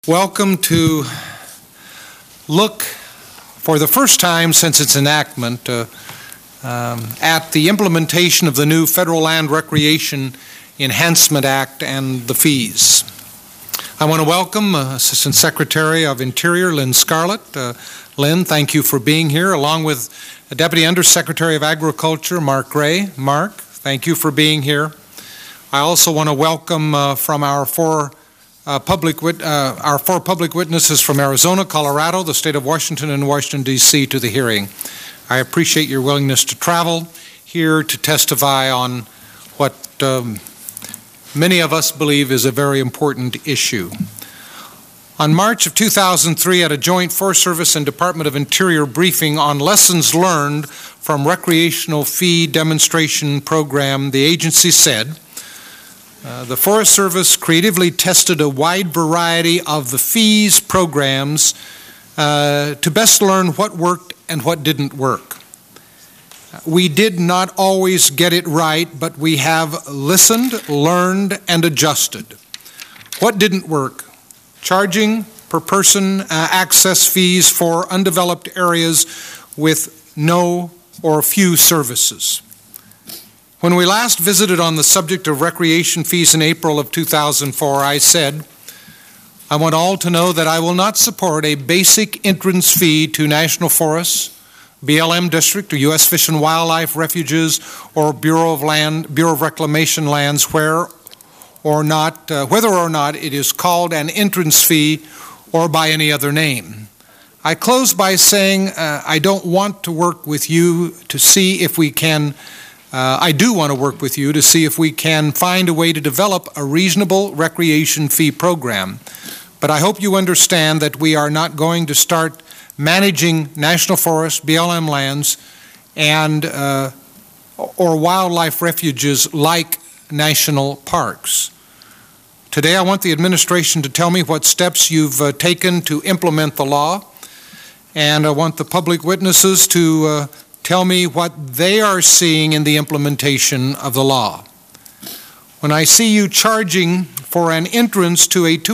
Welcome to look for the first time since its enactment at the implementation of the new Federal Land Recreation Enhancement Act and the fees. I want to welcome Assistant Secretary of Interior Lynn Scarlett. Lynn, thank you for being here, along with Deputy Undersecretary of Agriculture Mark Gray. Mark, thank you for being here. I also want to welcome from our four public witnesses from Arizona, Colorado, the state of Washington, and Washington, D.C. to the hearing. I appreciate your willingness to travel here to testify on what many of us believe is a very important issue. On March of 2003, at a joint Forest Service and Department of Interior briefing on lessons learned from recreational fee demonstration program, the agency said, the Forest Service creatively tested a wide variety of the fees programs to best learn what worked and what didn't work. We did not always get it right, but we have listened, learned, and adjusted. What didn't work? Charging per person access fees for undeveloped areas with no or few services. When we last visited on the subject of recreation fees in April of 2004, I said, I want all to know that I will not support a basic entrance fee to national forests, BLM district, or U.S. Fish and Wildlife refuges, or Bureau of Reclamation lands whether or not it is called an entrance fee or by any other name. I close by saying I don't want to work with you to see if we can I do want to work with you to see if we can find a way to develop a reasonable recreation fee program. But I hope you understand that we are not going to start managing national forests, BLM lands, and or wildlife refuges like national parks. Today I want the administration to tell me what steps you've taken to implement the law, and I want the public witnesses to tell me what they are seeing in the implementation of the law. When I see you charging for an entrance to a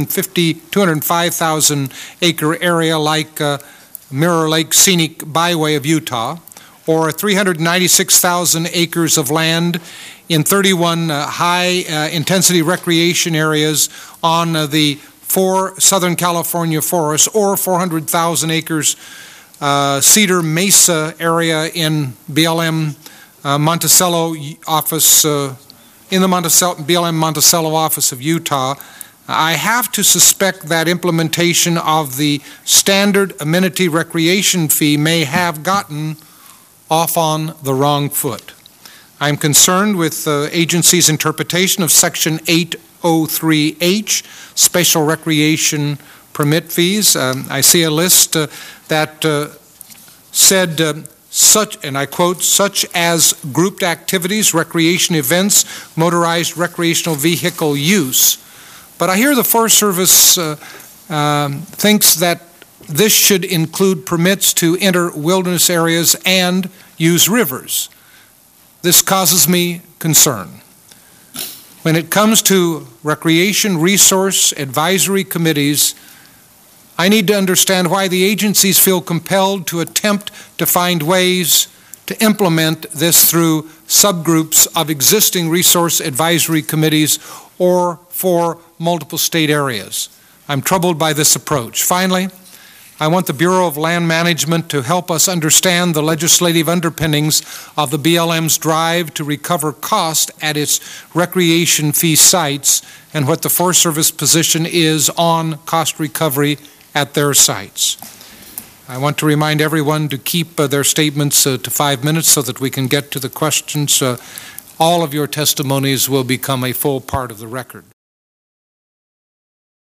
205,000 acre area like Mirror Lake Scenic Byway of Utah, or 396,000 acres of land in 31 high-intensity recreation areas on the 4 Southern California forests, or 400,000 acres Cedar Mesa area in BLM Monticello office, in the BLM Monticello office of Utah, I have to suspect that implementation of the standard amenity recreation fee may have gotten off on the wrong foot. I'm concerned with the agency's interpretation of Section 803H, Special Recreation Permit fees. I see a list that said such, and I quote, such as grouped activities, recreation events, motorized recreational vehicle use. But I hear the Forest Service thinks that this should include permits to enter wilderness areas and use rivers. This causes me concern. When it comes to recreation resource advisory committees, I need to understand why the agencies feel compelled to attempt to find ways to implement this through subgroups of existing resource advisory committees or for multiple state areas. I'm troubled by this approach. Finally, I want the Bureau of Land Management to help us understand the legislative underpinnings of the BLM's drive to recover cost at its recreation fee sites and what the Forest Service position is on cost recovery at their sites. I want to remind everyone to keep their statements to 5 minutes so that we can get to the questions. All of your testimonies will become a full part of the record.